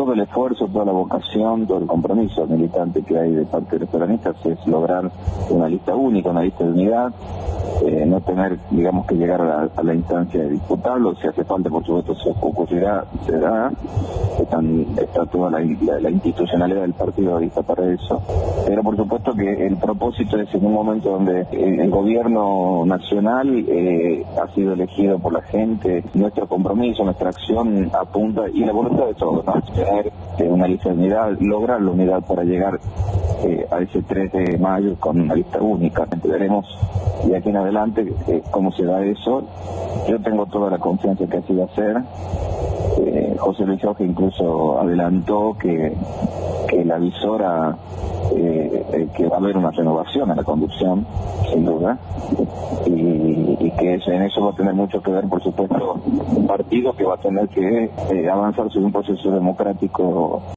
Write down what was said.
todo el esfuerzo, toda la vocación, todo el compromiso militante que hay de parte de los peronistas es lograr una lista única, una lista de unidad, no tener, digamos, que llegar a la instancia de disputarlo. Si hace falta, por supuesto, se ocurrirá, se da. Está toda la institucionalidad del partido lista para eso. Pero por supuesto que el propósito es en un momento donde el gobierno nacional ha sido elegido por la gente, nuestro compromiso, nuestra acción apunta, y la voluntad de todos, ¿no? Tener una lista de unidad, lograr la unidad para llegar a ese 3 de mayo con una lista única. Veremos de aquí en adelante cómo se da eso. Yo tengo toda la confianza que así va a ser. José Luis Jorge incluso adelantó que la avisora que va a haber una renovación en la conducción, sin duda, y que en eso va a tener mucho que ver, por supuesto, un partido que va a tener que avanzar sobre un proceso democrático